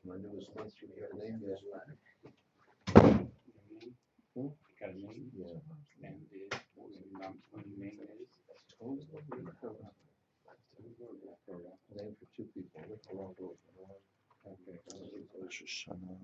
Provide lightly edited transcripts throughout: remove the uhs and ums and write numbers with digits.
My newest once you hear the name, yes. Got a name? Yeah. And what the name is? Name for two people. Okay. Rosh Hashanah.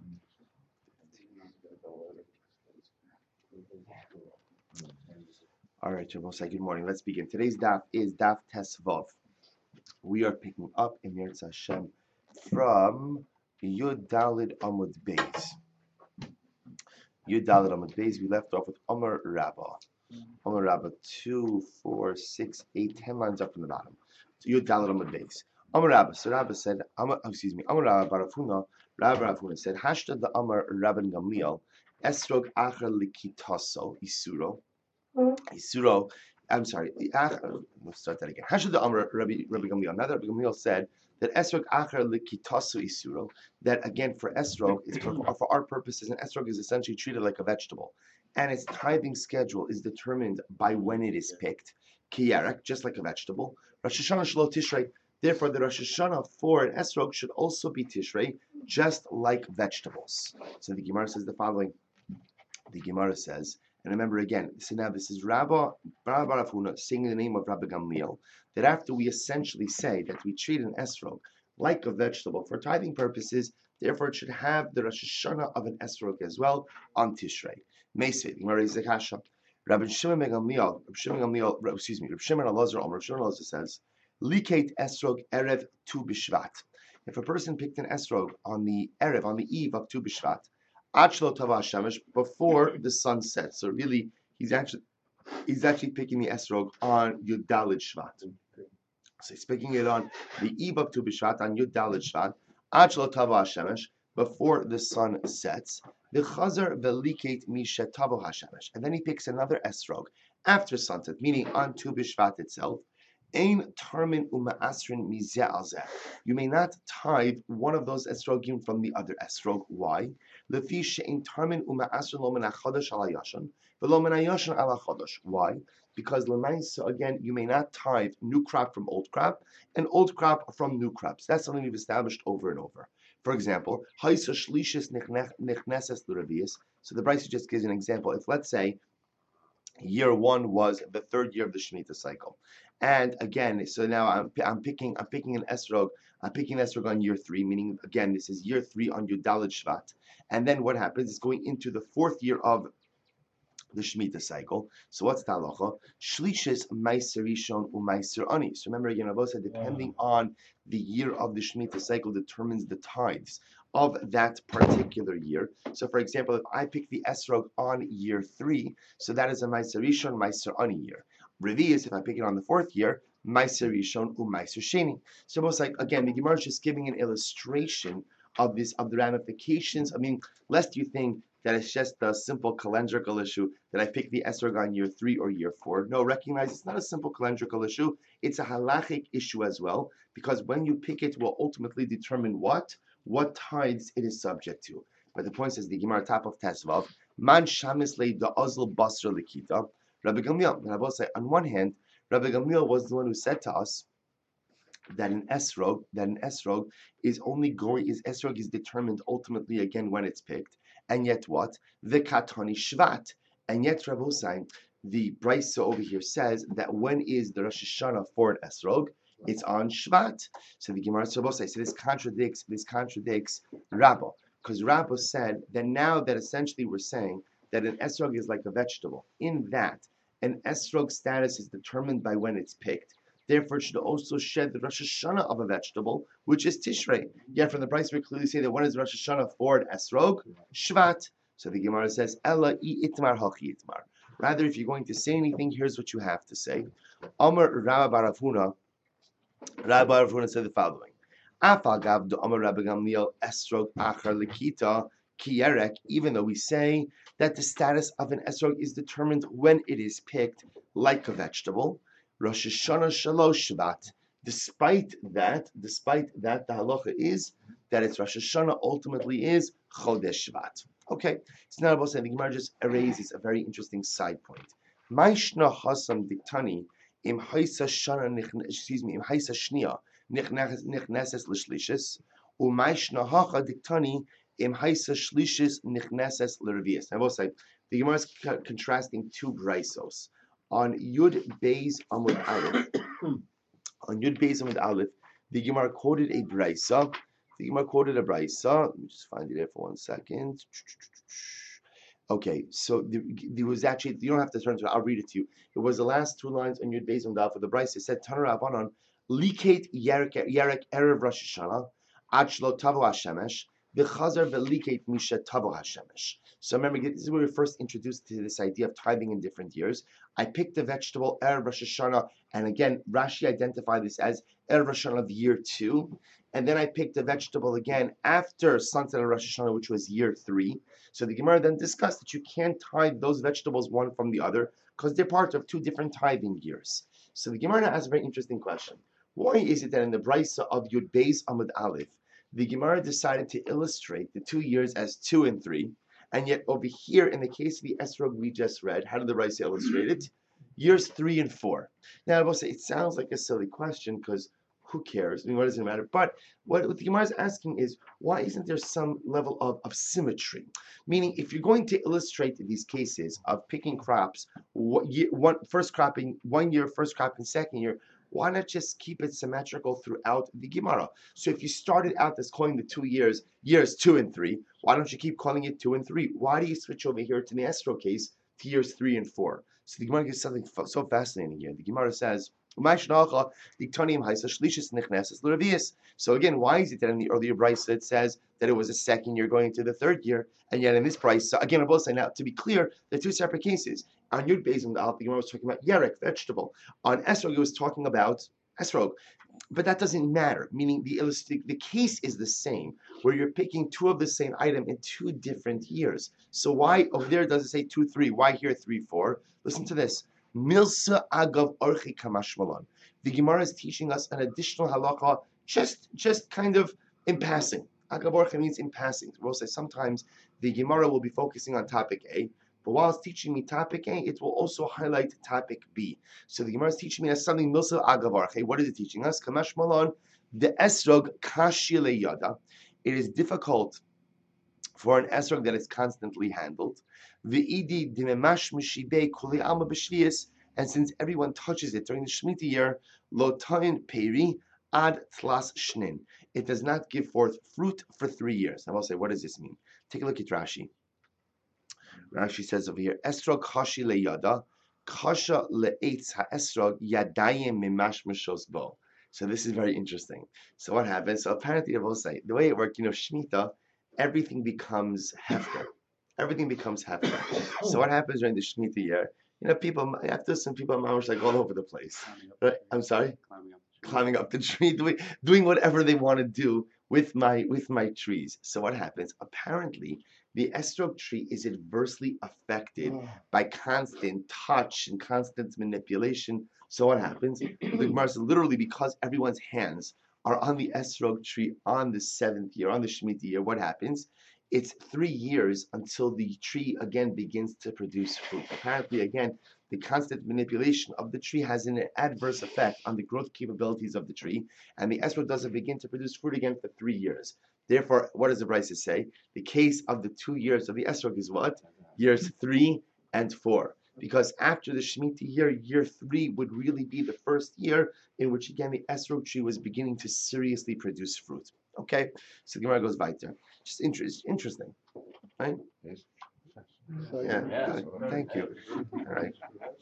All right, Shabbat, good morning. Let's begin. Today's daf is daf Tesvav. We are picking up in Yetz Hashem from Yud Dalid Amud Beis. Yud Dalid Amud Beis. We left off with Amar Rabbah. Amar Rabbah 2, 4, 6, 8, 10 lines up from the bottom. So Yud Dalid Amud Beis. Amar Rabbah. So Rabbah said, Amar Rabbah Bar Avuna. Rabbi Avuna said, Hashta the Amar Rabban Gamliel Esrog Acher Likitaso Isuro. Isuro. I'm sorry. Let's start that again. Hashda Amr Rabbi Gamliel. Now that Rabbi Gamliel said that Esrog Acher Likitasu Isuro, that again for Esrog, for our purposes, an Esrog is essentially treated like a vegetable, and its tithing schedule is determined by when it is picked. Kiyarek, just like a vegetable. Rosh Hashanah Shelo Tishrei. Therefore, the Rosh Hashanah for an Esrog should also be Tishrei, just like vegetables. So the Gemara says the following. The Gemara says, and remember again, so now this is Rabbi Bar Avuna saying the name of Rabbi Gamliel, that after we essentially say that we treat an esrog like a vegetable for tithing purposes, therefore it should have the Rosh Hashanah of an esrog as well on Tishrei. Meisvei, Gemara is the Kasha. Rabbi Shimon Elazar says, Liket esrog erev tu b'shvat. If a person picked an esrog on the erev, on the eve of tu b'shvat, before the sun sets. So really, he's actually picking the esrog on Yud Dalid Shvat. So he's picking it on the eve of Tu B'Shvat on Yud Dalid Shvat. Achlo Tava Hashemesh, before the sun sets. The Chazar Veliket Misha Tavo Hashemesh, and then he picks another esrog after sunset, meaning on Tu B'Shvat itself. Ein tarmin uma'asrin mizeh al zeh. You may not tithe one of those esrogim from the other esrog. Why? Lefi she'ein tarmin uma'asrin lo min hachodesh al hayashan v'lo min hayashan al hachodesh. Why? Because l'maisa, again, you may not tithe new crop from old crop and old crop from new crops. That's something we've established over and over. For example, ha'isa shlishis nichneses l'revius. So the Brisa just gives an example. If let's say year one was the third year of the Shemitah cycle, and again, so now I'm picking an esrog. I'm picking an esrog on year three, meaning again this is year three on Yud Dalid Shvat, and then what happens is going into the fourth year of the Shemitah cycle. So what's the halacha? Shlishis meiser rishon u'meiser ani. So remember again, Rabbi said depending on the year of the Shemitah cycle determines the tithes of that particular year. So for example, if I pick the esrog on year three, so that is a meiser rishon, meiser ani year. Revius, if I pick it on the fourth year, meiser rishon u'meiser sheni. So almost like again, the Gemara is just giving an illustration of the ramifications. I mean, lest you think that it's just a simple calendrical issue that I pick the esrog on year three or year four. No, recognize it's not a simple calendrical issue. It's a halachic issue as well, because when you pick it will ultimately determine what tithes it is subject to. But the point is the Gemara top of Tesvav, man shamis le da ozl basra likita. Rabbi Gamliel, and I will say on one hand, Rabbi Gamliel was the one who said to us that an esrog is determined ultimately again when it's picked. And yet what? The katani shvat. And yet Rabbi Hussein, the Brisa over here says that when is the Rosh Hashanah for an esrog? It's on Shvat. So the Gemara Rabbi Hussein, so this contradicts Rabbi, because Rabbi said that now that essentially we're saying that an esrog is like a vegetable, in that an esrog status is determined by when it's picked. Therefore, it should also shed the Rosh Hashanah of a vegetable, which is Tishrei. Yet from the Brisa we clearly say that when is Rosh Hashanah for an esrog? Shvat. So the Gemara says, Ella I itmar hachi itmar. Rather, if you're going to say anything, here's what you have to say. Amar Rabbi Bar Avuna said the following. Afagav do Amar Rabbi Gamliel esrog achar likita kiyerek. Even though we say that the status of an esrog is determined when it is picked, like a vegetable. Rosh Hashanah Shalosh Shvat. Despite that, the halacha is that it's Rosh Hashanah ultimately is Chodesh Shvat. Okay, it's not about saying the Gemara just raises a very interesting side point. Maishna Hasam Diktani im Haisa Shana im Haisa Shnia Nichneses Lishlishis. Umayshna hacha diktani im haisa shlishis nichneses l'revius. I will say the Gemara is contrasting two braisos. On Yud Beis Amud Aleph, on Yud Beis Amud Aleph, the Gemara quoted a braisa. The Gemara quoted a braisa. Let me just find it here for 1 second. Okay, so there was actually, you don't have to turn to it, I'll read it to you. It was the last 2 lines on Yud Beis Amud Aleph of the braisa. It said, Tanar Rabbanan, Liket Yerek Erev Rosh Hashanah, Ad Shlo Tavo HaShemesh, V'chazar v'liket misha tavo hashemesh. So remember, this is where we were first introduced to this idea of tithing in different years. I picked a vegetable, Erev Rosh Hashanah, and again, Rashi identified this as Erev Rosh Hashanah of year 2. And then I picked a vegetable again after sunset of Rosh Hashanah, which was year 3. So the Gemara then discussed that you can't tithe those vegetables one from the other because they're part of 2 different tithing years. So the Gemara asks a very interesting question. Why is it that in the Brisa of Yud Beis Amud Aleph, the Gemara decided to illustrate the 2 years as 2 and 3, and yet over here, in the case of the Esrog we just read, how did the Brisa illustrate it? Years 3 and 4. Now, I will say, it sounds like a silly question, because who cares? I mean, what does it matter? But what the Gemara is asking is, why isn't there some level of symmetry? Meaning, if you're going to illustrate these cases of picking crops, first cropping 1 year, first cropping 2nd year, why not just keep it symmetrical throughout the Gemara? So if you started out as calling the 2 years 2 and 3, why don't you keep calling it 2 and 3? Why do you switch over here to the Esro case to years 3 and 4? So the Gemara gives something so fascinating here. The Gemara says, so again, why is it that in the earlier Brisa it says that it was a 2nd year going into the 3rd year, and yet in this Brisa, again, I will say now, to be clear, they're 2 separate cases. On Yud Beis Amud Aleph, the Gemara was talking about Yerek, vegetable. On Esrog, it was talking about Esrog. But that doesn't matter, meaning the case is the same, where you're picking 2 of the same item in 2 different years. So why over there does it say 2, 3? Why here 3, 4? Listen to this. Milsa agav orchi kamashmalon. The Gemara is teaching us an additional halacha, just kind of in passing. Agav orchi means in passing. We'll say sometimes the Gemara will be focusing on topic A, but while it's teaching me topic A, it will also highlight topic B. So the Gemara is teaching me as something milsa agav orchi. What is it teaching us? Kamashmalon, the esrog kashi leyada. It is difficult for an esrog that is constantly handled. And since everyone touches it during the Shemitah year, lo ta'in peri ad tlas shnin. It does not give forth fruit for 3 years. I will say, what does this mean? Take a look at Rashi. Rashi says over here, Esrog kashi leyada, kasha le'etz ha'esrog yadayim mimash mishos bo. So this is very interesting. So what happens? So apparently, I will say, the way it worked, Shemitah, everything becomes hefker. Everything becomes hefker. So what happens during the Shemitah year? People, after some people are like all over the place. Right? I'm sorry? Climbing up the tree, doing whatever they want to do with my trees. So what happens? Apparently, the esrog tree is adversely affected by constant touch and constant manipulation. So what happens? The Gemara says literally because everyone's hands are on the esrog tree on the 7th year, on the Shemitah year, what happens? It's 3 years until the tree again begins to produce fruit. Apparently, again, the constant manipulation of the tree has an adverse effect on the growth capabilities of the tree, and the esrog doesn't begin to produce fruit again for 3 years. Therefore, what does the Brisa say? The case of the 2 years of the esrog is what? Years 3 and 4. Because after the Shemitah year, year 3 would really be the first year in which, again, the esrog tree was beginning to seriously produce fruit. Okay? So the Gemara goes weiter. Just interesting. Right? Yeah. Good. Thank you. All right.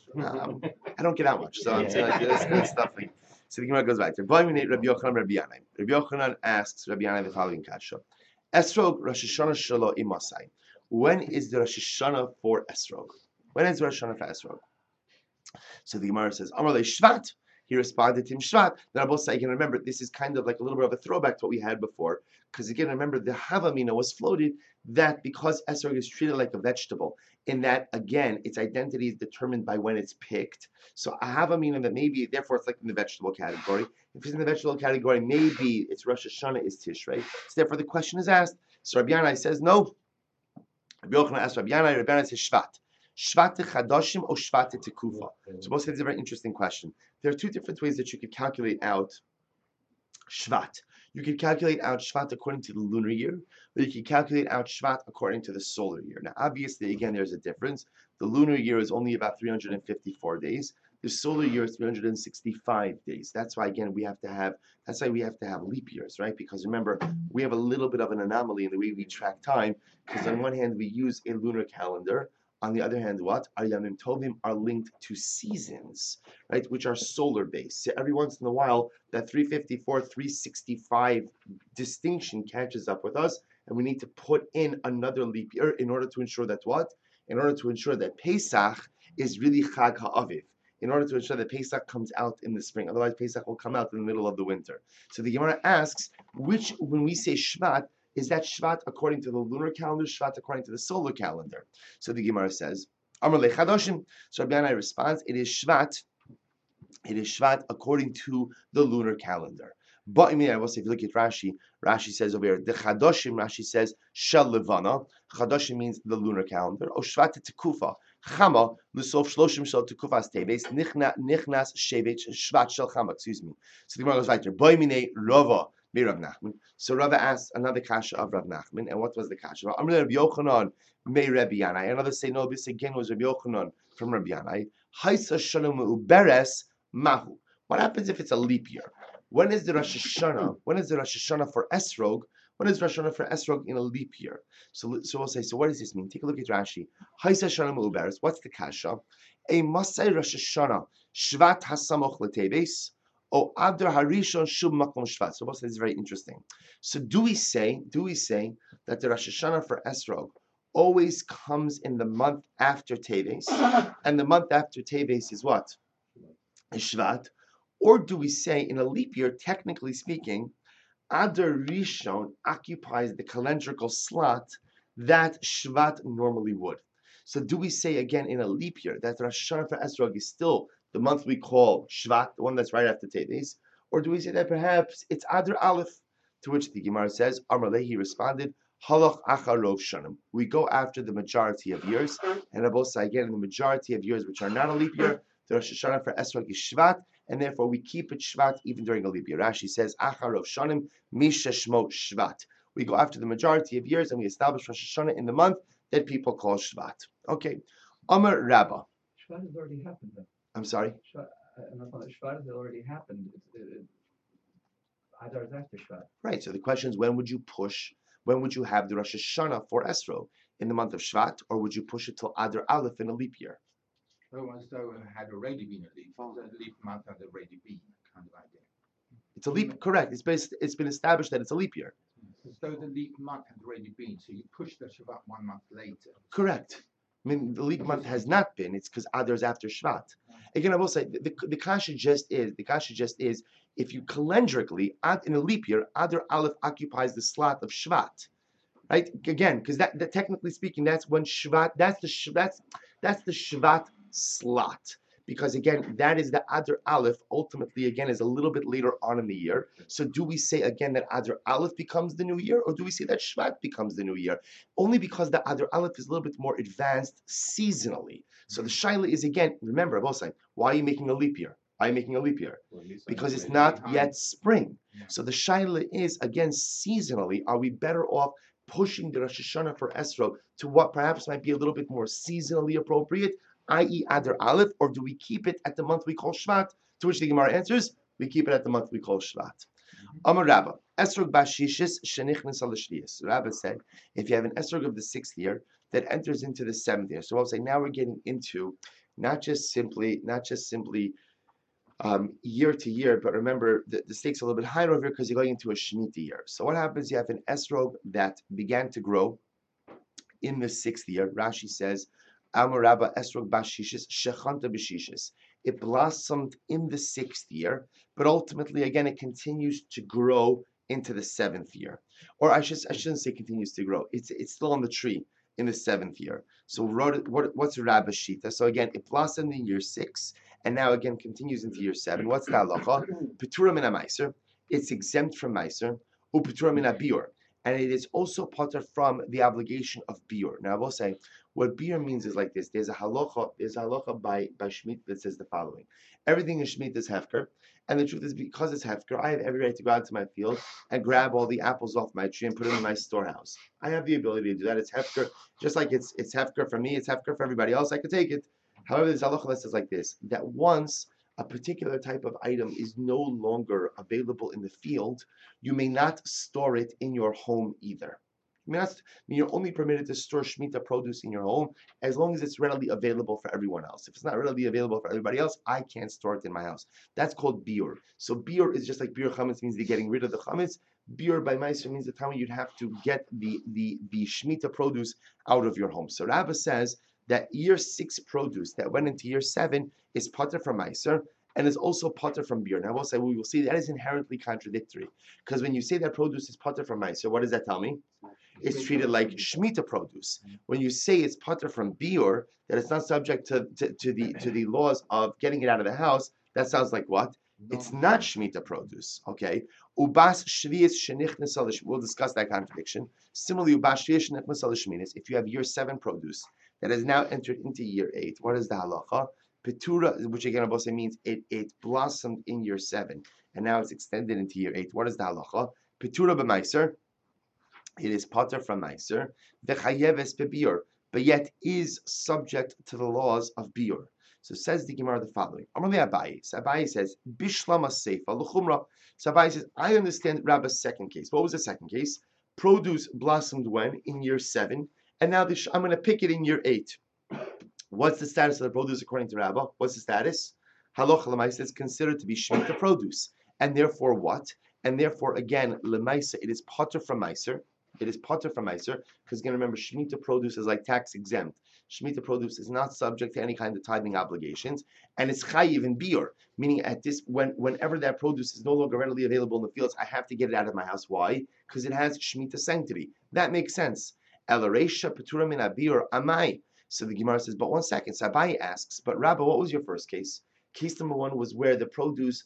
I don't get out much, so it's good stuff. So the Gemara goes back to Rabbi Yochanan asks Rabbi Yanai the following kasha: Esrog Rosh Hashanah Shelo Imasai. When is the Rosh Hashanah for Esrog? When is Rosh Hashanah for Esrog? So the Gemara says, Amar le Shvat. He responded to him Shvat. Then I will say, again, remember, this is kind of like a little bit of a throwback to what we had before, because again, remember, the Havamina was floated that because Esrog is treated like a vegetable, in that, again, its identity is determined by when it's picked. So a Havamina that maybe, therefore, it's like in the vegetable category. If it's in the vegetable category, maybe its Rosh Hashanah is Tishrei. So therefore, the question is asked. So Rabbi Yanai says, no. Rabbi Yochanan asks Rabbi Yanai says Shvat. Shvat Chadashim or Shvat Tekufa? So most it's a very interesting question. There are 2 different ways that you could calculate out Shvat. You can calculate out Shvat according to the lunar year, or you can calculate out Shvat according to the solar year. Now, obviously, again, there's a difference. The lunar year is only about 354 days. The solar year is 365 days. That's why, again, that's why we have to have leap years, right? Because remember, we have a little bit of an anomaly in the way we track time, because on one hand, we use a lunar calendar. On the other hand, what? Our Yamim Tovim are linked to seasons, right, which are solar based. So every once in a while, that 354, 365 distinction catches up with us, and we need to put in another leap year in order to ensure that what? In order to ensure that Pesach is really Chag HaAviv. In order to ensure that Pesach comes out in the spring. Otherwise, Pesach will come out in the middle of the winter. So the Gemara asks, when we say Shvat, is that Shvat according to the lunar calendar, Shvat according to the solar calendar? So the Gemara says, Amar lechadoshim. So Rabbi Yanai responds, it is Shvat according to the lunar calendar. But I will say, if you look at Rashi, Rashi says over here, the Chadoshim, Rashi says, Shel Levana. Chadoshim means the lunar calendar. O Shvat Tekufa. Chama, Lusof Shloshim Shel Tekufas Teves, Nichnas Shevet Shvat Shel Chama, excuse me. So the Gemara goes right there. Boy Mine Rava. Rav Nachman. So Rava asked another kasha of Rav Nachman, and what was the kasha? Amr Rabbi Yochanan may Rabbi Yanai. Another say no. This again was Rabbi Yochanan from Rabbi Yanai. Haisa Shalom Uberes Mahu. What happens if it's a leap year? When is the Rosh Hashanah? When is the Rosh Hashanah for Esrog? When is Rosh Hashanah for Esrog in a leap year? So we'll say. So what does this mean? Take a look at Rashi. Haisa Shalom Uberes. What's the kasha? A Masay Rosh Hashanah Shvat Hasamoch Leteves. Oh, Adar Harishon Shub Makom Shvat. So this is very interesting. So do we say that the Rosh Hashanah for Esrog always comes in the month after Teves, and the month after Teves is what? Is Shvat. Or do we say in a leap year, technically speaking, Adar Rishon occupies the calendrical slot that Shvat normally would? So do we say again in a leap year that the Rosh Hashanah for Esrog is still the month we call Shvat, the one that's right after Teves? Or do we say that perhaps it's Adar Aleph? To which the Gemara says, Amar Lehi responded, Halach Acharov Shanim. We go after the majority of years, and Abosa again in the majority of years which are not a leap year, the Rosh Hashanah for Esrog is Shvat, and therefore we keep it Shvat even during a leap year. Rashi says, Acharov Shanim, Misha Shmo Shvat. We go after the majority of years, and we establish Rosh Hashanah in the month that people call Shvat. Okay. Amar Rabbah. Shvat has already happened then. I'm sorry? Shvat has already happened. Adar is after Shvat. Right. So the question is, when would you have the Rosh Hashanah for Esrog? In the month of Shvat, or would you push it till Adar Aleph in a leap year? So as though it had already been a leap. The leap month had already been, kind of idea. It's a leap, correct. It's been established that it's a leap year. As though the leap month had already been, so you push the Shabbat 1 month later. Correct. I mean, the leap month has not been. It's because Adar's after Shvat. Again, I will say the kasha just is if you calendrically in a leap year, Adar Aleph occupies the slot of Shvat, right? Again, because that technically speaking, that's when Shvat. That's the Shvat slot. Because again, that is the Adar Aleph. Ultimately, again, is a little bit later on in the year. So, do we say again that Adar Aleph becomes the new year, or do we say that Shvat becomes the new year? Only because the Adar Aleph is a little bit more advanced seasonally. So the shaila is again. Remember, I will say, why are you making a leap year? Why are you making a leap year? Because it's not yet spring. So the shaila is again seasonally. Are we better off pushing the Rosh Hashanah for Esrog to what perhaps might be a little bit more seasonally appropriate, i.e. Adar Aleph, or do we keep it at the month we call Shvat? To which the Gemara answers, we keep it at the month we call Shvat. Amar Rabba, Esrog Bashishis Shenichnas al Shviyas. Rabba said, if you have an Esrog of the 6th year that enters into the 7th year, so I'll say now we're getting into not just simply year to year, but remember the stakes are a little bit higher over here because you're going into a Shemitah year. So what happens? You have an Esrog that began to grow in the 6th year. Rashi says, Amar Rabba Esrog Bashishis Shechanta Bashishis. It blossomed in the 6th year, but ultimately, again, it continues to grow into the 7th year. Or I shouldn't say continues to grow. It's still on the tree in the 7th year. So what's Rabba Shita? So again, it blossomed in year 6, and now again continues into year 7. What's the halacha? Petura min meiser. It's exempt from meiser. Upetura min biur. and it is also potter from the obligation of biur. Now I will say, what biur means is like this. There's a halacha by Shemitah that says the following: everything in Shemitah is hefker, and the truth is because it's hefker, I have every right to go out to my field and grab all the apples off my tree and put them in my storehouse. I have the ability to do that. It's hefker, just like it's hefker for me, it's hefker for everybody else. I could take it. However, there's halacha that says like this: that once a particular type of item is no longer available in the field, you may not store it in your home either. You're only permitted to store Shemitah produce in your home as long as it's readily available for everyone else. If it's not readily available for everybody else, I can't store it in my house. That's called biur. So biur is just like biur chametz means they're getting rid of the chametz. Biur by meiser means the time when you'd have to get the Shemitah produce out of your home. So Rabbah says that year 6 produce that went into year 7 is potter from meiser and is also potter from biur. Now we will see that is inherently contradictory, because when you say that produce is potter from meiser, what does that tell me? It's treated like Shemitah produce. When you say it's potter from biur, that it's not subject to the laws of getting it out of the house, that sounds like what? It's not Shemitah produce. Okay. Ubas shvius shenichnes al. We'll discuss that contradiction. Similarly, ubas shvius shenichnes al shminis. If you have year 7 produce that has now entered into year 8, what is the halacha? Petura, which again also means it blossomed in year 7 and now it's extended into year 8. What is the halacha? Petura b'meiser. It is potter from meiser. V'chayeves bebiur, but yet is subject to the laws of biur. So says the Gemara the following. Amarle Abaye. So Abaye says, Bishlama seifa l'chumra. So Abaye says, I understand Rabba's second case. What was the second case? Produce blossomed when? In year 7. And now I'm going to pick it in year 8. What's the status of the produce according to Rabbah? What's the status? Halacha l'maisa is considered to be Shemitah produce. And therefore what? And therefore, again, l'maisa, it is potter from meiser. It is potter from meiser, because again, remember, Shemitah produce is like tax exempt. Shemitah produce is not subject to any kind of tithing obligations, and it's chayiv in biur, meaning at this whenever that produce is no longer readily available in the fields, I have to get it out of my house. Why? Because it has Shemitah sanctity. That makes sense. Elaresha petura min biur amai. So the Gemara says, but one second. So Abaye asks, but Rabba, what was your first case? Case number 1 was where the produce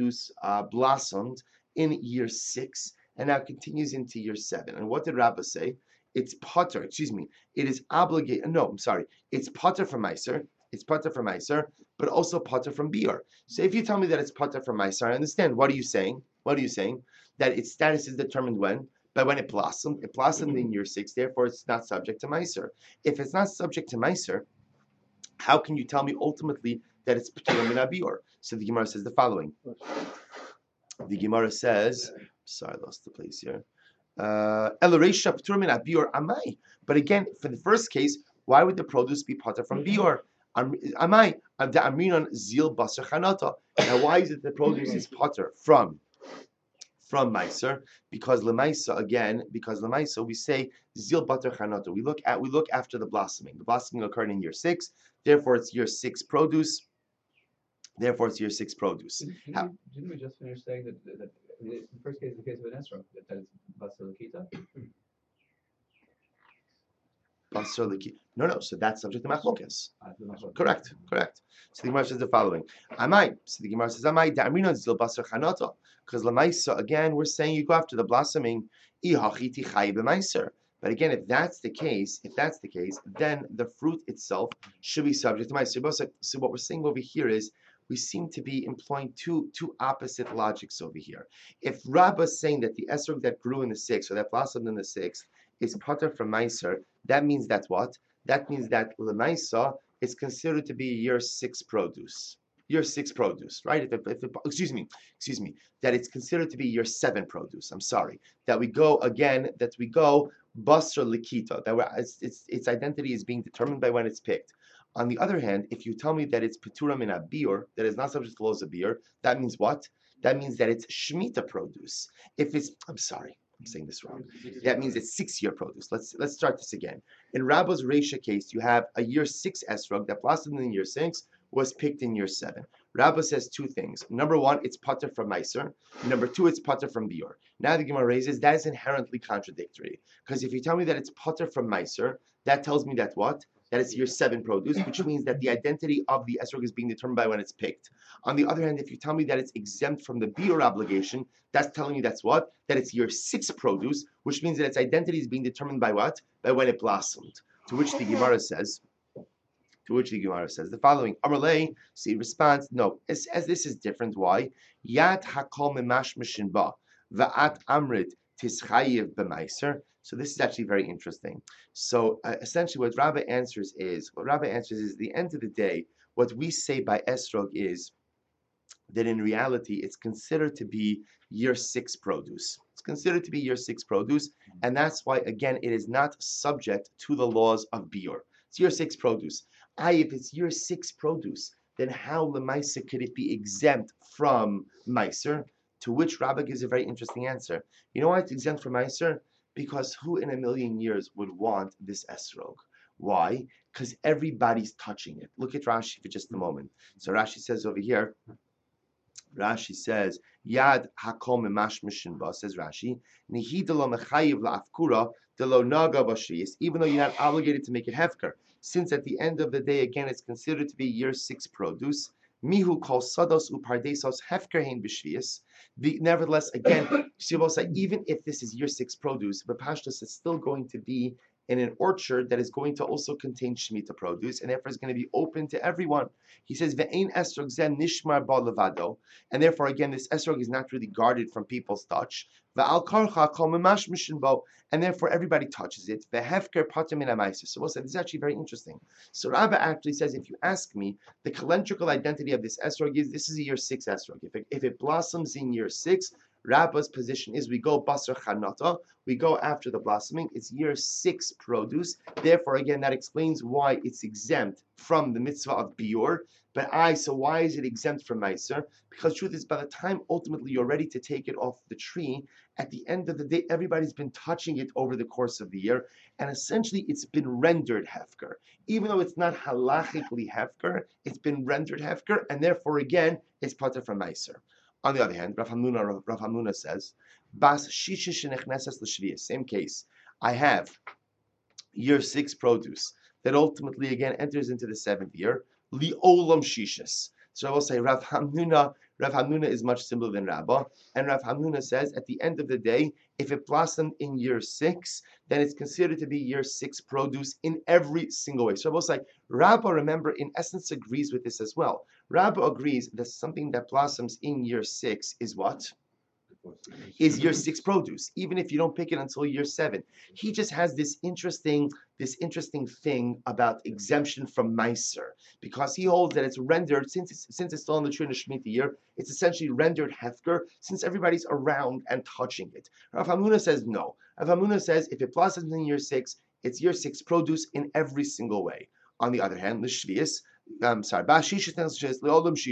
blossomed in year 6 and now continues into year 7. And what did Rabbah say? It's potter. It is obligated. No, I'm sorry. It's potter from meiser. It's potter from meiser, but also potter from biur. So if you tell me that it's potter from meiser, I understand. What are you saying? That its status is determined when? By when it blossomed. It blossomed in year 6. Therefore, it's not subject to meiser. If it's not subject to meiser, how can you tell me ultimately that it's petura min biur? So the Gemara says the following. The Gemara says, sorry, I lost the place here. Elaresha petura min biur amai. But again, for the first case, why would the produce be potter from biur? Amai. The aminon zil basar chanata. Now, why is it the produce is potter from meiser? Because lemaisa we say zil bater chanata. We look after the blossoming. The blossoming occurred in year 6. Therefore, it's year 6 produce. Didn't we just finish saying that the first case is the case of an esrog, that is basar l'kita? Basar l'kita. No. So that's subject to machlokas. Correct. So the Gemara says the following. So the Gemara says, da'amina zil basar chanata. Because lemaisa, again, we're saying you go after the blossoming. Ihachiti chay b'meiser. But again, if that's the case, then the fruit itself should be subject to meiser. So what we're saying over here is, we seem to be employing two opposite logics over here. If Rabbah is saying that the esrog that grew in the 6th, or that blossomed in the 6th, is potter from meiser, that means that what? That means that lemaisa is considered to be year 6 produce. Year 6 produce, right? Excuse me, that it's considered to be year 7 produce. I'm sorry. That we go basar l'kita, that its identity is being determined by when it's picked. On the other hand, if you tell me that it's petura min biur, that is not subject to laws of biur, that means what? That means that it's Shemitah produce. I'm sorry, I'm saying this wrong. That means it's 6-year produce. Let's start this again. In Rabbah's Reisha case, you have a year 6 esrog that blossomed in year 6, was picked in year 7. Rabbah says 2 things. Number 1, it's potter from meiser. Number 2, it's potter from biur. Now the Gemara raises that is inherently contradictory, because if you tell me that it's potter from meiser, that tells me that what? that it's year 7 produce, which means that the identity of the esrog is being determined by when it's picked. On the other hand, if you tell me that it's exempt from the biur obligation, that's telling you that's what? That it's year 6 produce, which means that its identity is being determined by what? By when it blossomed. To which the Gemara says the following. Amarle, so he responds, no, as this is different. Why? Yat hakol memash mishin ba, va'at amrit tischayiv b'maiser. So this is actually very interesting. So essentially what Rabbi answers is, the end of the day, what we say by esrog is that in reality it's considered to be year 6 produce. It's considered to be year 6 produce, and that's why, again, it is not subject to the laws of biur. It's year 6 produce. If it's year 6 produce, then how lemaisa could it be exempt from meiser? To which Rabbi gives a very interesting answer. You know why it's exempt from meiser? Because who in a million years would want this esrog? Why? Because everybody's touching it. Look at Rashi for just a moment. So Rashi says over here, Rashi says, Yad hakol memash mishin ba, says Rashi, Nihidalo mechayiv la'afkura delo naga b'shviyis, even though you're not obligated to make it hefker. Since at the end of the day, again, it's considered to be year 6 produce. Mihu kol sados upardesos hefker hein b'shviyis. Nevertheless, again, even if this is year 6 produce, but pashtus is still going to be in an orchard that is going to also contain Shemitah produce, and therefore is going to be open to everyone. He says, Ve'ein esrog zen nishmar ba levado, and therefore, again, this esrog is not really guarded from people's touch. Ve'al karcha kol memash mishin bo, and therefore everybody touches it. Ve'hefker pater min ha'maiser. So we'll say, this is actually very interesting. So Rabbi actually says, if you ask me, the calendrical identity of this esrog is, this is a year 6 esrog. If it blossoms in year 6, Rabba's position is we go basar chanata, we go after the blossoming. It's year 6 produce. Therefore, again, that explains why it's exempt from the mitzvah of biur. So why is it exempt from meiser? Because truth is, by the time ultimately you're ready to take it off the tree, at the end of the day, everybody's been touching it over the course of the year, and essentially it's been rendered hefker. Even though it's not halachically hefker, it's been rendered hefker, and therefore, again, it's pater from meiser. On the other hand, Rav Hamnuna says, Bas shishish nechnesas l'shviyas. Same case. I have year 6 produce that ultimately again enters into the 7th year. Liolam shishis. So I will say Rav Hamnuna is much simpler than Rabbah, and Rav Hamnuna says at the end of the day, if it blossomed in year 6, then it's considered to be year 6 produce in every single way. So I will say Rabbah, remember, in essence agrees with this as well. Rabbah agrees that something that blossoms in year 6 is what? Is year 6 produce, even if you don't pick it until year 7. He just has this interesting thing about exemption from meiser, because he holds that it's rendered, since it's still in the tree in the Shemitah year, it's essentially rendered hefker, since everybody's around and touching it. Rav Hamnuna says no. Rav Hamnuna says if it blossoms in year 6, it's year 6 produce in every single way. On the other hand, the shvius, similarly,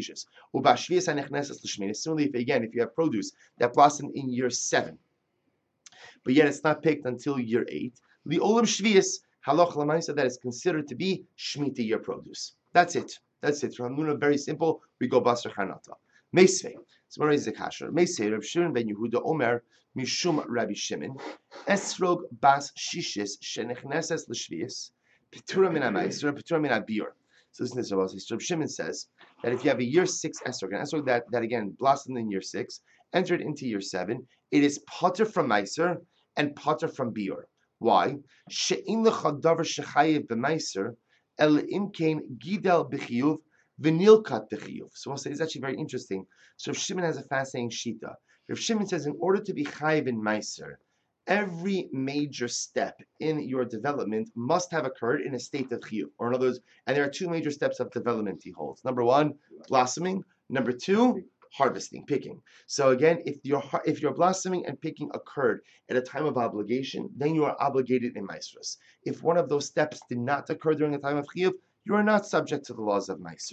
if you have produce that blossomed in year 7, but yet it's not picked until year 8, the olam shvius halach l'maisa, that is considered to be Shemitah year produce. That's it. Ramnuna, very simple. We go basar chanata. Meisvei. So where is the kasher? Meisvei Rav Shimon ben Yehuda Omer mishum Rabbi Shimon esrog bas shishis shenechneses l'shvius petura min ha'maiser petura min ha'biur. So listen to this. Rav Shimon says that if you have a year 6 esrog, an esrog that again blossomed in year 6, entered into year 7, it is pater from meiser and pater from biur. Why? She'in lecha davar shechayev b'meiser el imkein gidel b'chiyuv v'nilkat b'chiyuv. So we'll say it's actually very interesting. So Rav Shimon has a fascinating shita. Rav Shimon says in order to be chayev in meiser, every major step in your development must have occurred in a state of chiyuv, or in other words, and there are 2 major steps of development he holds. Number 1, blossoming. Number 2, harvesting, picking. So again, if your blossoming and picking occurred at a time of obligation, then you are obligated in maestros. If one of those steps did not occur during a time of chiyuv, you are not subject to the laws of meiser.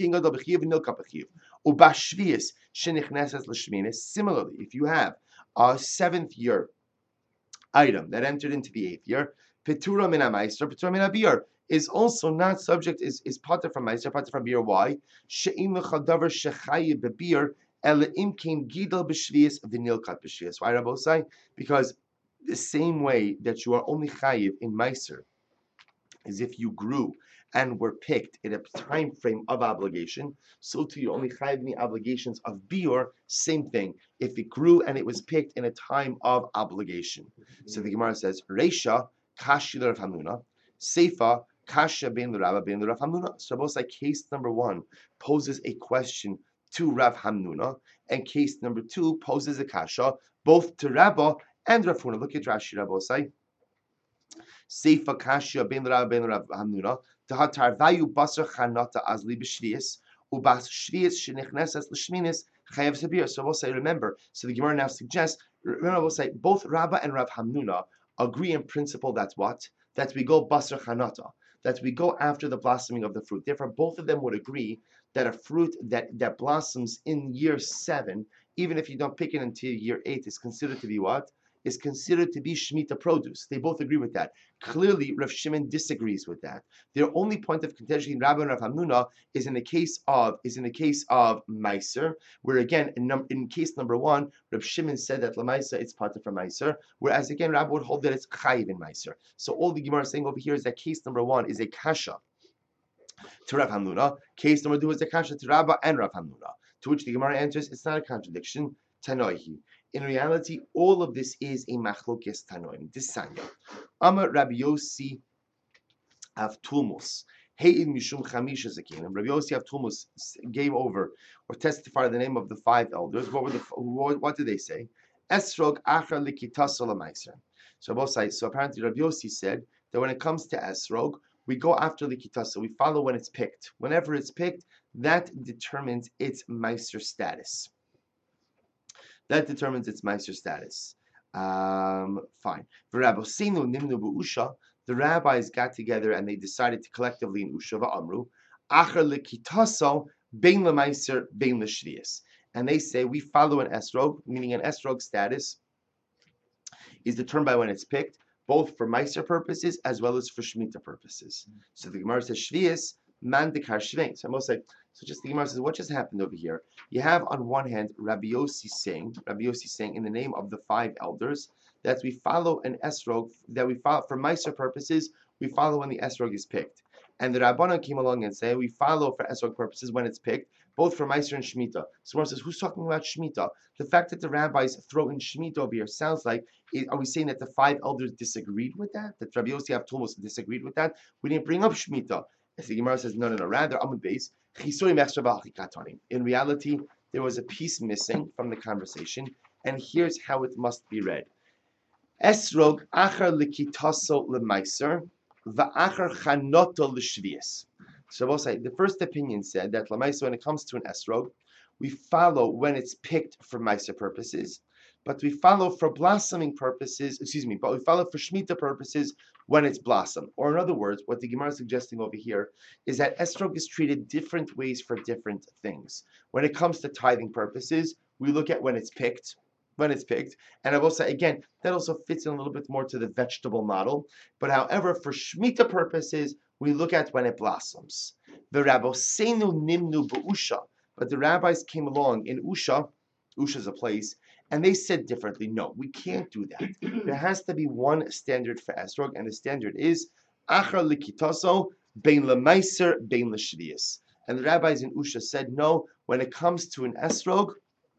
Similarly, if you have a 7th year item that entered into the 8th year, petura min ha'meiser, petura min ha'biur, is also not subject, is pater from meiser, pater from biur. Why? She'im lecha davar shechayev bebiur ele imkein gidel b'shvius v'nilkat b'shvius. Why, Rabbosai? Because the same way that you are only chayev in meiser is if you grew and were picked in a time frame of obligation, so too you only have any obligations of biur. Same thing. If it grew and it was picked in a time of obligation. So the Gemara says, Reisha kashi l'Rav Hamnuna, Seifa kasha ben l'Rabba ben l'Rav Hamnuna. So both like case number 1 poses a question to Rav Hamnuna, and case number 2 poses a kasha both to Rabba and Rav Huna. Look at Rashi Rabbosai. Seifa kasha ben l'Rabba ben l'Rav Hamnuna. Tahatar vayu basar chanata azli b'shvius ubas shvius shenichnesas l'shminis chayav sabir. So we'll say, remember. So the Gemara now suggests. Remember, we'll say both Rabba and Rav Hamnuna agree in principle. That's what, that we go basar chanata, that we go after the blossoming of the fruit. Therefore, both of them would agree that a fruit that blossoms in year 7, even if you don't pick it until year 8, is considered to be what? Is considered to be Shemitah produce. They both agree with that. Clearly, Rav Shimon disagrees with that. Their only point of contention in Rabba and Rav Hamnuna is in the case of Meiser, where again in case number 1, Rav Shimon said that Lamaisa it's part of Meiser, whereas again Rabba would hold that it's Chayiv in Meiser. So all the Gemara is saying over here is that case number 1 is a kasha to Rav Hamnuna. Case number 2 is a kasha to Rabba and Rav Hamnuna. To which the Gemara answers, it's not a contradiction. Tanoihi. In reality, all of this is a machlokes tanoim. This Sanya. Amar Rabbi Yossi of Tulmus. He'in mishum chamisha zakinim. Rabbi Yossi of Tulmus gave over or testified the name of the 5 elders. What did they say? Esrog achar likitaso l'maiser. So both sides. So apparently Rabbi Yossi said that when it comes to esrog, we go after likitaso. We follow when it's picked. Whenever it's picked, that determines its meiser status. That determines its meiser status. Fine. The rabbis got together and they decided to collectively in Ushava Amru, Achar lekitaso bein lemeiser bein leshvius. And they say we follow an esrog, meaning an esrog status is determined by when it's picked, both for meiser purposes as well as for shemitah purposes. So the Gemara says shvius man dekar shvein. So I must say. So just the Gemara says, what just happened over here? You have on one hand Rabbi Yossi saying in the name of the 5 elders that we follow an esrog, that we follow for meiser purposes, we follow when the esrog is picked. And the Rabbanan came along and say we follow for esrog purposes when it's picked, both for meiser and shemitah. So Gemara says, who's talking about shemitah? The fact that the rabbis throw in shemitah over here sounds like, are we saying that the 5 elders disagreed with that? That Rabbi Yossi of Tulmus disagreed with that? We didn't bring up shemitah. As the Gemara says, no. Rather, Amud Beis. In reality, there was a piece missing from the conversation, and here's how it must be read. Esrog achar likitaso lemeiser, va'achar chanoto l'shvius. So we'll say, the first opinion said that lemeiser, when it comes to an esrog, we follow when it's picked for meiser purposes, but we follow for blossoming purposes, but we follow for shemitah purposes when it's blossomed. Or in other words, what the Gemara is suggesting over here is that esrog is treated different ways for different things. When it comes to tithing purposes, we look at when it's picked, and I will say again, that also fits in a little bit more to the vegetable model. But however, for shemitah purposes, we look at when it blossoms. The Rabboseinu nimnu b'usha, but the rabbis came along in Usha is a place, and they said differently, no, we can't do that. There has to be one standard for esrog, and the standard is achar likitaso bein lemeiser bein leshvius. And the rabbis in Usha said, no, when it comes to an esrog,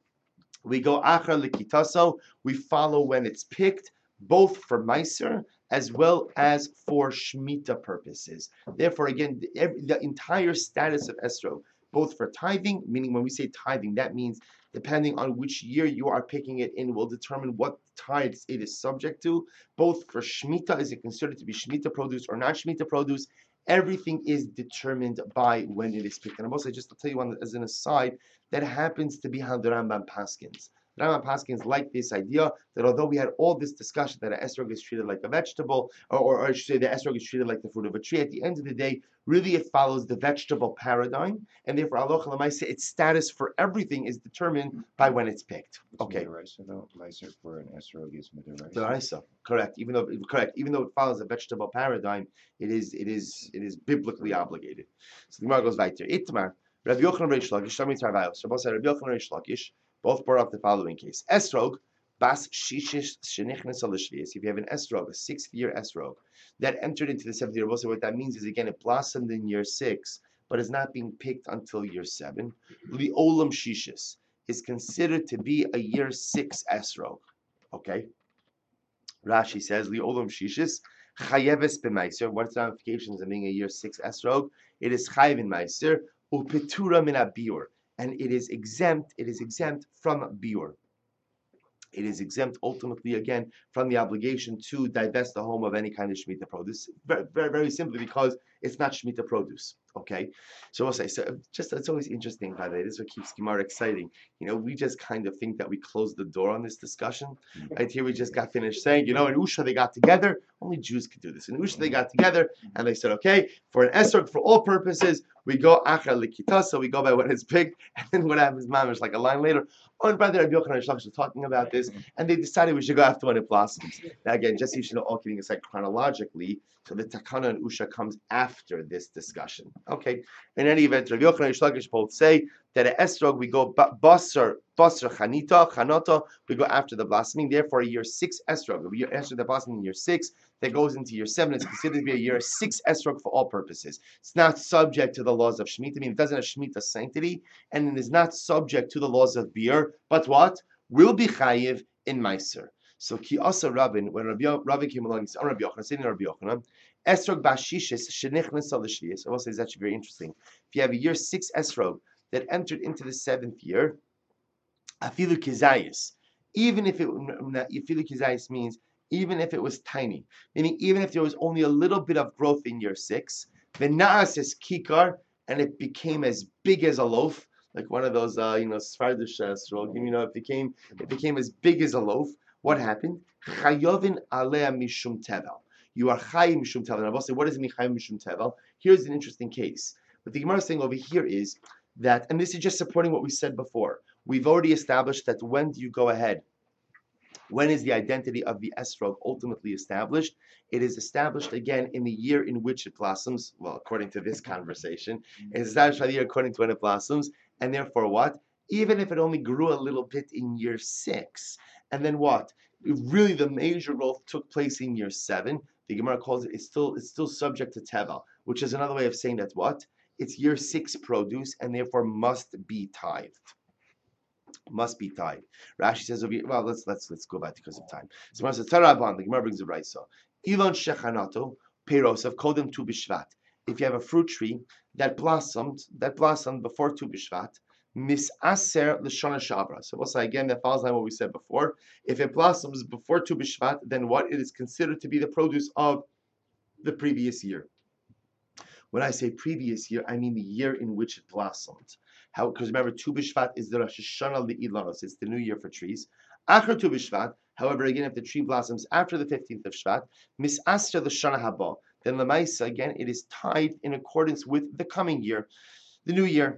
we go achar likitaso, we follow when it's picked, both for meiser as well as for shemitah purposes. Therefore, again, the entire status of esrog, both for tithing, meaning when we say tithing, that means depending on which year you are picking it in, will determine what tithes it is subject to. Both for shemitah, is it considered to be shemitah produce or not shemitah produce? Everything is determined by when it is picked. And I'm also just to tell you as an aside, that happens to be how the Rambam paskins. The Rambam paskins like this idea that although we had all this discussion that an esrog is treated like a vegetable, or I should say the esrog is treated like the fruit of a tree, at the end of the day, really it follows the vegetable paradigm, and therefore halacha l'maaseh, its status for everything is determined by when it's picked. Okay. Midaraisa, though, meiser for an esrog is midaraisa. Midaraisa, correct. Even though it follows a vegetable paradigm, it is biblically obligated. So the Gemara goes weiter. Itmar Rabbi Yochanan Reish Lakish, Shami Tarvayos. Rabbi Yochanan Reish Lakish both brought up the following case. Esrog Bas shishish shenichnes al shvius. If you have an esrog, a 6th-year esrog, that entered into the 7th year, what that means is again it blossomed in year 6, but is not being picked until year 7. The olam shishis is considered to be a year 6 esrog. Okay. Rashi says the olam shishis chayeves b'meiser. What's the ramifications of being a year 6 esrog? It is chayev in meiser upetura min abiur, and it is exempt. It is exempt from biur. It is exempt ultimately again from the obligation to divest the home of any kind of shemitah produce. Very, very, very simply because it's not shemitah produce. Okay, so we'll say so. Just it's always interesting, by the way. This is what keeps Gemara exciting. You know, we just kind of think that we closed the door on this discussion. Right here, we just got finished saying, you know, in Usha they got together. Only Jews could do this. In Usha they got together and they said, okay, for an esrog for all purposes, we go achar likita, so we go by what is picked, and then what happens, mamish, like a line later. Oh, and brother Rabbi Yochanan Shlach was talking about this, and they decided we should go after when it blossoms. Now again, just so you should know, all kidding aside, chronologically, so the takana and usha comes after this discussion. Okay. In any event, Rabbi Yochanan and Shlakish both say that at esrog we go basar chanota, we go after the blossoming. Therefore, a year 6 esrog, a year after the blossoming, year 6 that goes into year 7 is considered to be a year 6 esrog for all purposes. It's not subject to the laws of shemitah. I mean, it doesn't have shemitah sanctity, and it is not subject to the laws of beer. But what will be chayiv in meiser. So ki asa Rabin, when Rabin came along, he said, Rabbi Yochanan, saying Rabbi Yochanan, esrog bashishis shenichnes al shvius. I will say it's actually very interesting. If you have a year 6 esrog that entered into the 7th year, afilu kizayis, even if afilu kizayis means even if it was tiny, meaning even if there was only a little bit of growth in year 6, v'naas is kikar, and it became as big as a loaf, like one of those, Sfardish esrog. You know, it became as big as a loaf. What happened? Chayovin alea mishum tevel. You are chayim mishum tevel. And I will say, what does it mean chayim mishum tevel? Here's an interesting case. What the Gemara is saying over here is that, and this is just supporting what we said before. We've already established that when do you go ahead? When is the identity of the esrog ultimately established? It is established again in the year in which it blossoms. Well, according to this conversation, it is established by the year according to when it blossoms, and therefore what? Even if it only grew a little bit in year 6, and then what? Really, the major growth took place in year 7. The Gemara calls it. It's still subject to tevel, which is another way of saying that what? It's year 6 produce, and therefore must be tithed. Must be tied. Rashi says, well, let's go back because of time. So the Gemara brings a brayso. Ilon shechanato peros of kodem tu b'shvat. If you have a fruit tree that blossomed before tu b'shvat, misaser l'shana shavra. So we'll say again that follows on what we said before. If it blossoms before tu b'shvat, then what it is considered to be the produce of the previous year. When I say previous year, I mean the year in which it blossomed. How? Because remember, Tu B'Shvat is the Rosh Hashanah Le'ilanos. It's the new year for trees. After Tu B'Shvat, however, again, if the tree blossoms after the 15th of Shvat, Misasra the Shana Haba, then Lamaisa, again, it is tied in accordance with the coming year, the new year.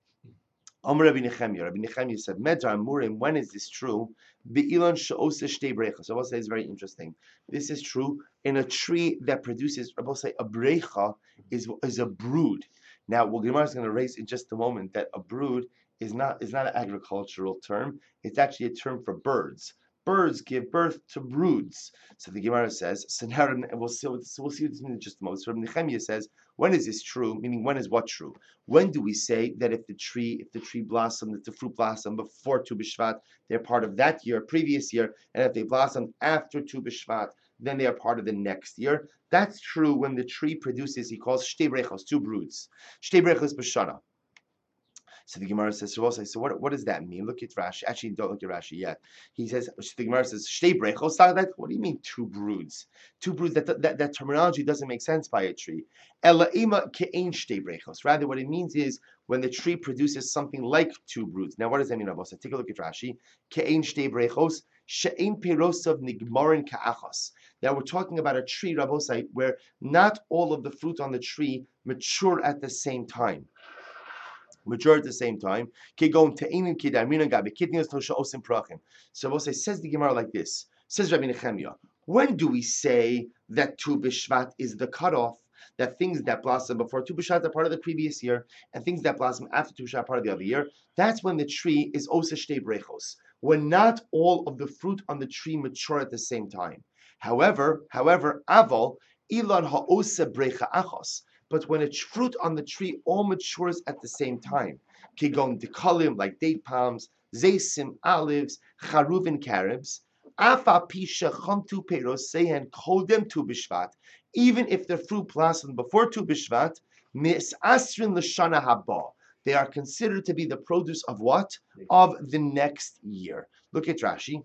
Rabbi Nechemia said, Medra Murim, when is this true? Be'ilan she'oseh shtei brechos. I will say it's very interesting. This is true in a tree that produces, I will say, a brecha is a brood. Now, what Gemara is going to raise in just a moment, that a brood is not an agricultural term. It's actually a term for birds. Birds give birth to broods. So the Gemara says, so now we'll see what this means in just a moment. So Rabbi Nechemia says, when is this true? Meaning, when is what true? When do we say that if the tree blossomed, if the fruit blossomed before Tu B'Shvat, they're part of that year, previous year, and if they blossomed after Tu B'Shvat, then they are part of the next year. That's true when the tree produces, he calls shtei brechos, 2 broods. Shtei brechos b'shana. So the Gemara says, so what does that mean? Look at Rashi. Actually, don't look at Rashi yet. He says, the Gemara says, shtei brechos. What do you mean 2 broods? 2 broods, that terminology doesn't make sense by a tree. Ela ima ke'ein shtei brechos. Rather, what it means is when the tree produces something like 2 broods. Now, what does that mean, Rabbi? Take a look at Rashi. Ke'ein shtei brechos. She'ein perosav nigmarin ka'achos. Now we're talking about a tree, Rabbosai, where not all of the fruit on the tree mature at the same time. So Rabbosai says the Gemara like this. Says Rabbi Nechemia, when do we say that Tu B'Shvat is the cutoff? That things that blossom before Tu B'Shvat are part of the previous year, and things that blossom after Tu B'Shvat are part of the other year. That's when the tree is Osa Shtei Brechos. when not all of the fruit on the tree mature at the same time. However, aval ilan ha'ose brecha achos. But when a fruit on the tree all matures at the same time, kigon dekalim, like date palms, zaysim, olives, charuvin, carobs, afa pisha chamtu perosehan kodem tu bishvat, even if the fruit blossomed before Tu B'Shvat, mis asrin l'shana haba, they are considered to be the produce of what? Of the next year. Look at Rashi.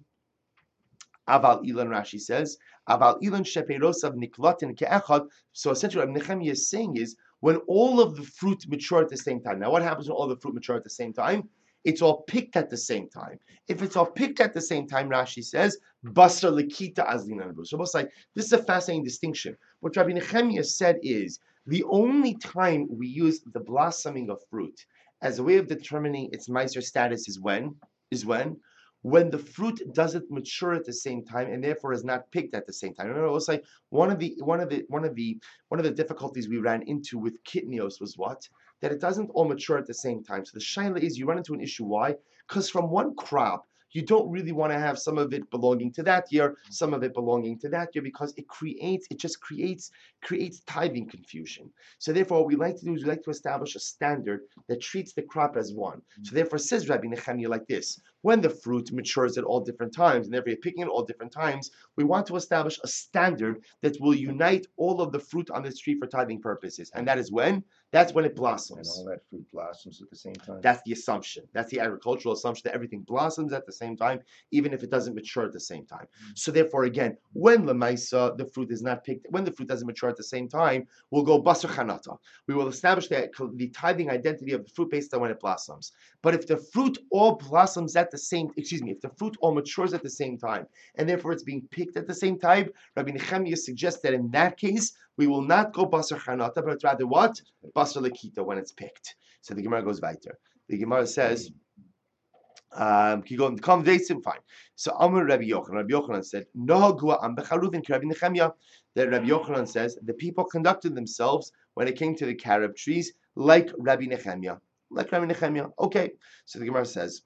Aval Ilan, Rashi says, Aval Ilan sheperosav niklatin ke'echad. So essentially what Nehemiah is saying is, when all of the fruit mature at the same time. Now what happens when all the fruit mature at the same time? It's all picked at the same time. If it's all picked at the same time, Rashi says, Basra Lekita Azlina. So almost like this is a fascinating distinction. What Rabbi Nehemiah said is the only time we use the blossoming of fruit as a way of determining its meiser status is when the fruit doesn't mature at the same time and therefore is not picked at the same time. Remember, it was like one of the difficulties we ran into with kitnios was what? That it doesn't all mature at the same time. So the shaila is you run into an issue. Why? Because from one crop, you don't really want to have some of it belonging to that year, some of it belonging to that year, because it just creates tithing confusion. So therefore, what we like to do is we like to establish a standard that treats the crop as one. So therefore, says Rabbi Nehemiah like this: when the fruit matures at all different times, and therefore you're picking at all different times, we want to establish a standard that will unite all of the fruit on this tree for tithing purposes. And that is when? That's when it blossoms. And all that fruit blossoms at the same time. That's the assumption. That's the agricultural assumption that everything blossoms at the same time, even if it doesn't mature at the same time. So therefore, again, when lemaisa the fruit is not picked, when the fruit doesn't mature at the same time, we'll go basar chanata. We will establish the tithing identity of the fruit based on when it blossoms. But if the fruit all blossoms at the same, if the fruit all matures at the same time, and therefore it's being picked at the same time, Rabbi Nehemiah suggests that in that case, we will not go basar chanata, but rather what? Basar lekita, when it's picked. So the Gemara goes weiter. The Gemara says, fine. So Amar Rabbi Yochanan said, Nohagua am becharuvin Rabbi Nehemiah. That Rabbi Yochanan says the people conducted themselves when it came to the carob trees like Rabbi Nehemiah. Okay. So the Gemara says,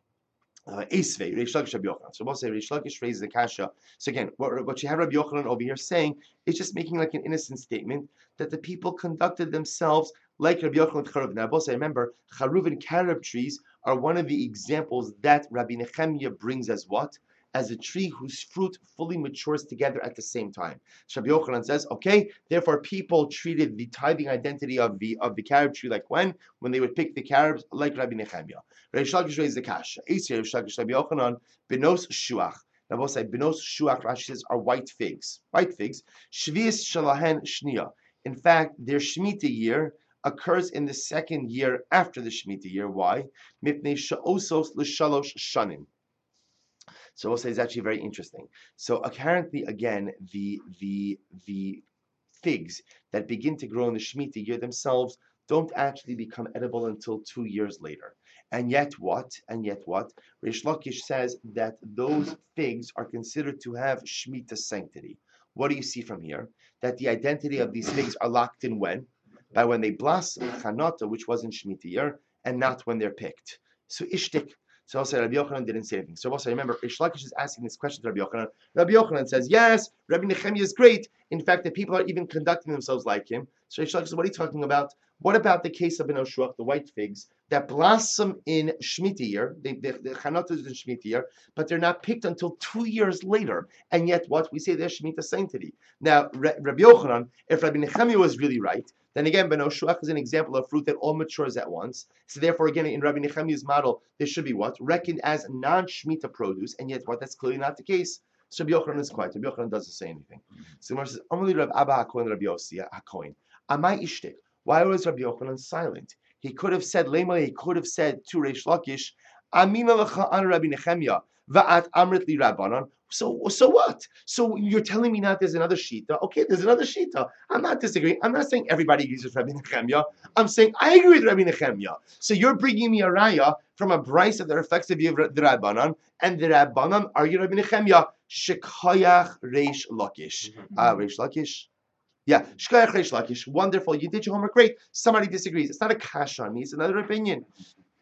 Esvei, Reish Lakish Rabbi Yochanan. So we'll say Reish Lakish raises the kasha. So again, what you have Rabbi Yochanan over here saying is just making like an innocent statement that the people conducted themselves like Rabbi Yochanan with Charuv. Now, both say, remember, Charuv and carob trees are one of the examples that Rabbi Nehemiah brings as what? As a tree whose fruit fully matures together at the same time. So Rabbi Yochanan says, okay, therefore people treated the tithing identity of the carob tree like when they would pick the carobs like Rabbi Nehemiah. Reish Lakish raises the kasha. Reish Lakish Rabbi Yochanan, benos shuach. Now both say benos shuach, Rashi says, are white figs. White figs. Shvius shalahen shniya. In fact, their Shemitah year occurs in the second year after the Shemitah year. Why? Mipnei sha'osos l'shalosh shanim. So we'll say it's actually very interesting. So apparently, again, the figs that begin to grow in the Shemitah year themselves don't actually become edible until 2 years later. And yet what? Reish Lakish says that those figs are considered to have Shemitah sanctity. What do you see from here? That the identity of these figs are locked in when? By when they blossom, Chanata, which was in Shemitah year, and not when they're picked. So ishtik. So I'll say Rabbi Yochanan didn't say anything. So also remember, Reish Lakish is asking this question to Rabbi Yochanan. Rabbi Yochanan says, yes, Rabbi Nehemiah is great. In fact, the people are even conducting themselves like him. So Reish Lakish says, what are you talking about? What about the case of Beno Shuach, the white figs, that blossom in Shemitah year? The Chanata is in Shemitah year, but they're not picked until 2 years later. And yet what? We say there's Shemitah sanctity. Now, Rabbi Yochanan, if Rabbi Nehemiah was really right, then again, Beno Shuach is an example of fruit that all matures at once. So therefore, again, in Rabbi Nehemiah's model, there should be what? Reckoned as non-Shemitah produce, and yet what? That's clearly not the case. So Rabbi Yochanan is quiet. Rabbi Yochanan doesn't say anything. So Gemara says, Amali Rav Abba HaKohen Rabbi Yossi HaKohen. Amai ishtik. Why was Rabbi Yochanan silent? He could have said, Lema, he could have said to Reish Lakish, Amina lecha an Rabbi Nehemiah, va'at amrit li Rabbanan. So what? So you're telling me now there's another shita? Okay, there's another shita. I'm not disagreeing. I'm not saying everybody agrees with Rabbi Nehemiah. I'm saying I agree with Rabbi Nehemiah. So you're bringing me a raya from a brisa that reflects the view of the Rabbanan, and the Rabbanan argue Rabbi Nehemiah. Shekayach Reish Lakish. Reish Lakish. Yeah, Shekayach Reish Lakish. Wonderful. You did your homework. Great. Somebody disagrees. It's not a kasha on me. It's another opinion.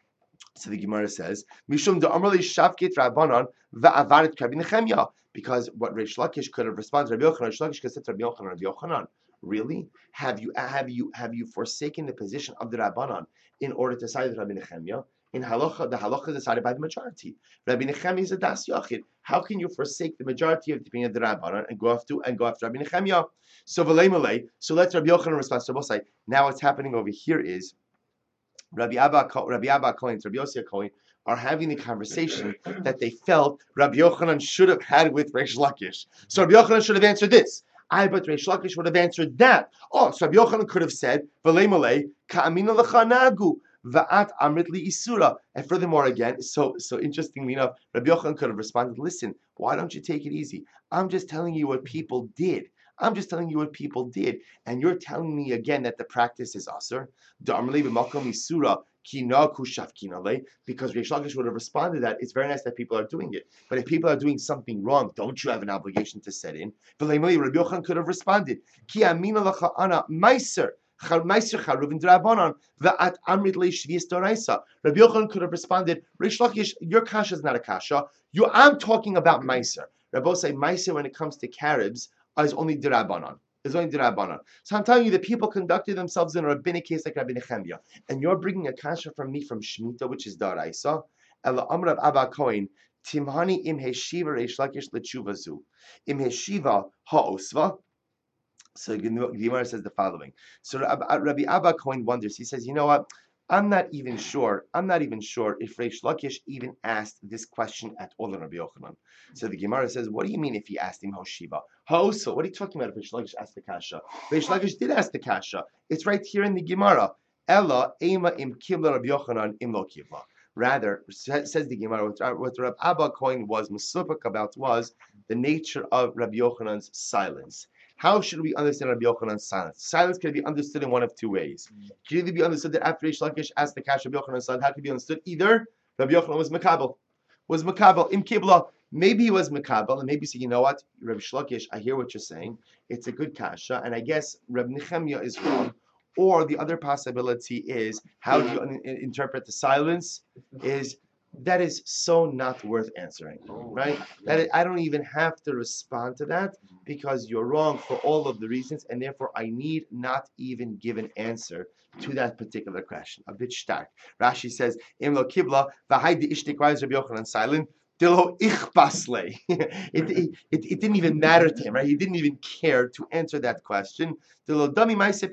So the Gemara says, Mishum de Amrli Shavkit Rabbanon va'avarit Rabbi Nechemia. Because what Reish Lakish could have responded to Rabbi Yochanan, Reish Lakish could have said to Rabbi Yochanan, Rabbi Yochanan, really? Have you forsaken the position of the Rabbanon in order to side with Rabbi Nechemia? In halacha, the halacha is decided by the majority. Rabbi Nechemia is a das yachid. How can you forsake the majority of the opinion of the Rabbanon and go after Rabbi Nechemia? So v'lei malei. So let's Rabbi Yochanan respond to both sides. Now what's happening over here is Rabbi Abba Cohen, Rabbi Yossi Cohen are having the conversation that they felt Rabbi Yochanan should have had with Reish Lakish. So Rabbi Yochanan should have answered this. But Reish Lakish would have answered that. Oh, so Rabbi Yochanan could have said, "V'lei malei ka'amina lecha nagu va'at amrit li isura." And furthermore, again, so interestingly enough, Rabbi Yochanan could have responded, "Listen, why don't you take it easy? I'm just telling you what people did. I'm just telling you what people did, and you're telling me again that the practice is aser. Because Reish Lakish would have responded that it's very nice that people are doing it, but if people are doing something wrong, don't you have an obligation to set in? Rabbi Yochanan could have responded, Ki amina lacha ana meiser. Rabbi Yochanan could have responded, Reish Lakish, your kasha is not a kasha. I'm talking about meiser. Rabbi say meiser when it comes to Caribs is only d'Rabbanan. So I'm telling you, the people conducted themselves in a rabbinic case like Rabbi Nechemia, and you're bringing a kasha from me from Shemitah, which is Daraisa. Ela Amrav Abba Cohen, Timhani im Heshiva Reish Lakish lechuvazu, im Heshiva ha'osva. So Gemara says the following. So Rabbi Abba Cohen wonders. He says, you know what? I'm not even sure if Reish Lakish even asked this question at all in Rabbi Yochanan. So the Gemara says, what do you mean if he asked him Hoshiva? So what are you talking about if Reish Lakish asked the kasha? Reish Lakish did ask the kasha. It's right here in the Gemara. Ella ema im kibla Rabbi Yochanan im lo kibla. Rather, says the Gemara, what Rabbi Abba Cohen was mesupik about was the nature of Rabbi Yochanan's silence. How should we understand Rabbi Yochanan's silence? Silence can be understood in one of two ways. It can either be understood that after Reish Lakish asked the kasha Rabbi Yochanan's silence, how can it be understood? Either Rabbi Yochanan was makabel, im kibla. Maybe he was makabel, and maybe he said, you know what, Rabbi Lakish, I hear what you're saying. It's a good kasha, and I guess Rabbi Nechemia is wrong. Or the other possibility is, how do you interpret the silence? That is so not worth answering, right? I don't even have to respond to that because you're wrong for all of the reasons, and therefore I need not even give an answer to that particular question. A bit stark. Rashi says, "Im lo kibla v'hai de ishtik Rabbi Yochanan silent." It didn't even matter to him, right? He didn't even care to answer that question. Because he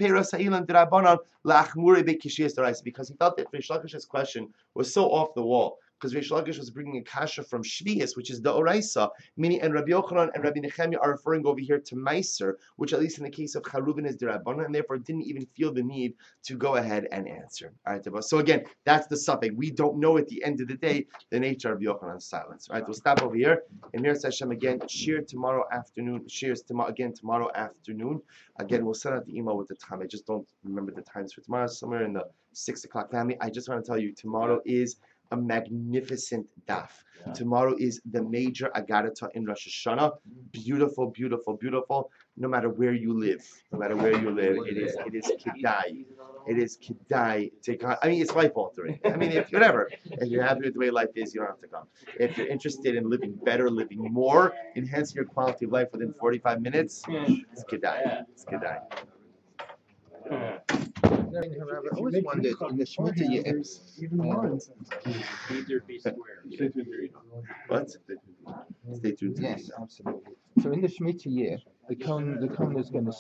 felt that Reish Lakish's question was so off the wall. Because Reish Lakish was bringing a kasha from Shvius, which is the Oraisa, meaning, and Rabbi Yochanan and Rabbi Nechemia are referring over here to Meiser, which at least in the case of Charuvin is D'Rabbanan, and therefore didn't even feel the need to go ahead and answer. All right, so again, that's the suffix. We don't know at the end of the day the nature of Yochanan's silence. All right, we'll stop over here. And Mir Hashem again, shir tomorrow afternoon. Tomorrow afternoon. Again, we'll send out the email with the time. I just don't remember the times for tomorrow. Somewhere in the 6 o'clock family. I just want to tell you, tomorrow is a magnificent daf. Yeah. Tomorrow is the major Agadata in Rosh Hashanah. Beautiful, beautiful, beautiful. No matter where you live, it is kedai. It is kedai to come. I mean, it's life altering. I mean, if you're happy with the way life is, you don't have to come. If you're interested in living better, living more, enhancing your quality of life within 45 minutes, it's kedai. It's kedai. I always wondered in the Shemitah year. Even more incense. Either be square. What? Stay tuned. Yes, absolutely. So in the Shemitah year, the Kohen is going to